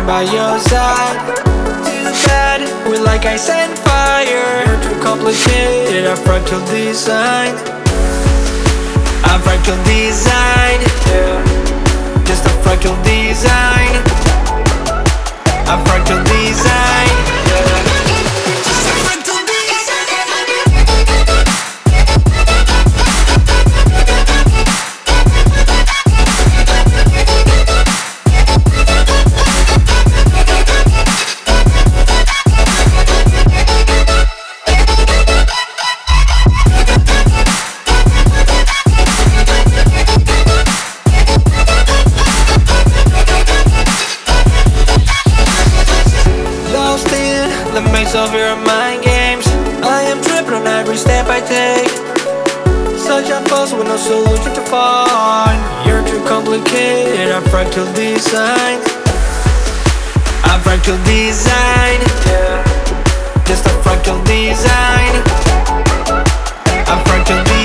by your side. Too bad, we're like ice and fire. You're too complicated, a fractal design. A fractal design, yeah. Just a fractal design. A fractal design, yeah. Just a fractal the maze of your mind games. I am tripping on every step I take. Such a puzzle with no solution to find. You're too complicated, a fractal design. A fractal design, yeah. Just a fractal design. A fractal design.